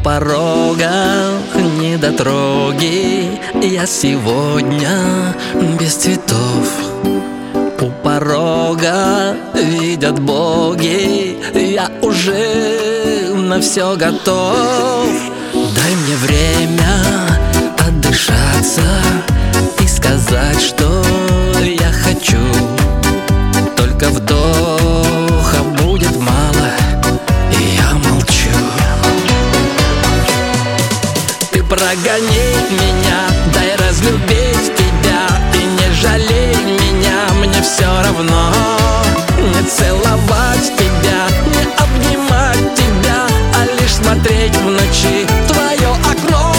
порога недотроги, я сегодня без цветов. У порога видят боги, я уже на все готов. Дай мне время отдышаться и сказать, что я хочу. Только вдоха будет мало, и я молчу. Ты прогони меня, дай разлюбить тебя, и не жалей меня, мне все равно. Не целовать тебя, не обнимать тебя, а лишь смотреть в ночи в твое окно.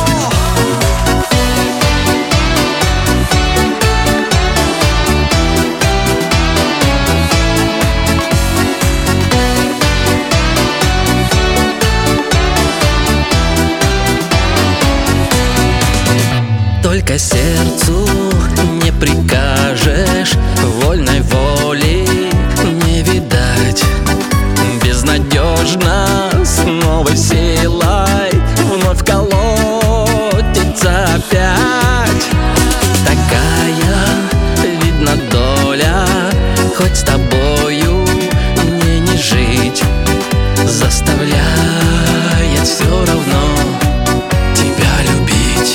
Только сердцу не прикажешь, вольной воли не видать. Безнадежно, с новой силой вновь колотится опять. Такая, видно, доля, хоть с тобою мне не жить, заставляет все равно тебя любить.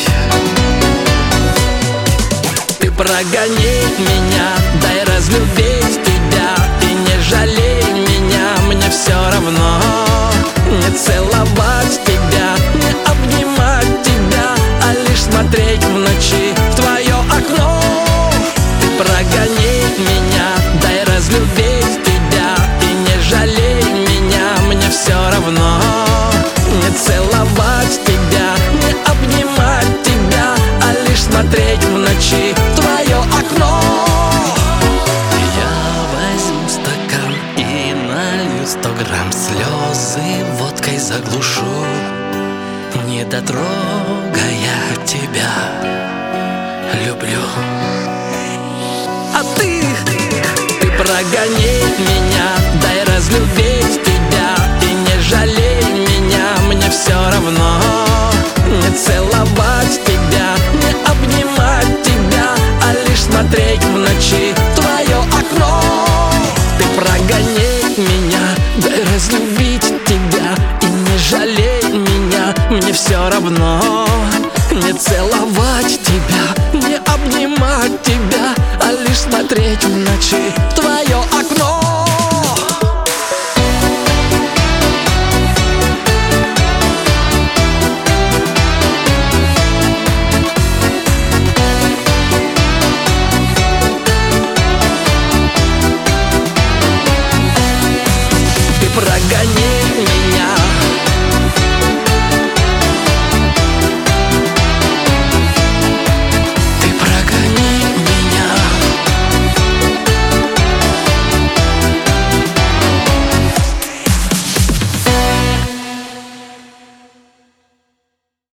Ты прогони меня, дай разлюбить тебя, и не жалей меня, мне все равно. Не целовать тебя, не обнимать тебя, а лишь смотреть в ночи в твое окно. Ты прогони меня, дай разлюбить тебя, и не жалей меня, мне все равно. Не целовать тебя, не обнимать тебя, а лишь смотреть в ночи в твое окно. Я возьму стакан и налью 100 грамм, слезы водкой заглушу, не дотрогая тебя люблю. А ты прогони меня, дай разлюбить тебя, и не жалей меня, мне все равно. Не целовать тебя, не обнимать тебя, а лишь смотреть в ночи в твое окно. Ты прогони меня, дай разлюбить тебя, и не жалей меня, мне все равно. Не целовать тебя, не обнимать тебя, а лишь смотреть в ночи в твое окно. Прогони меня,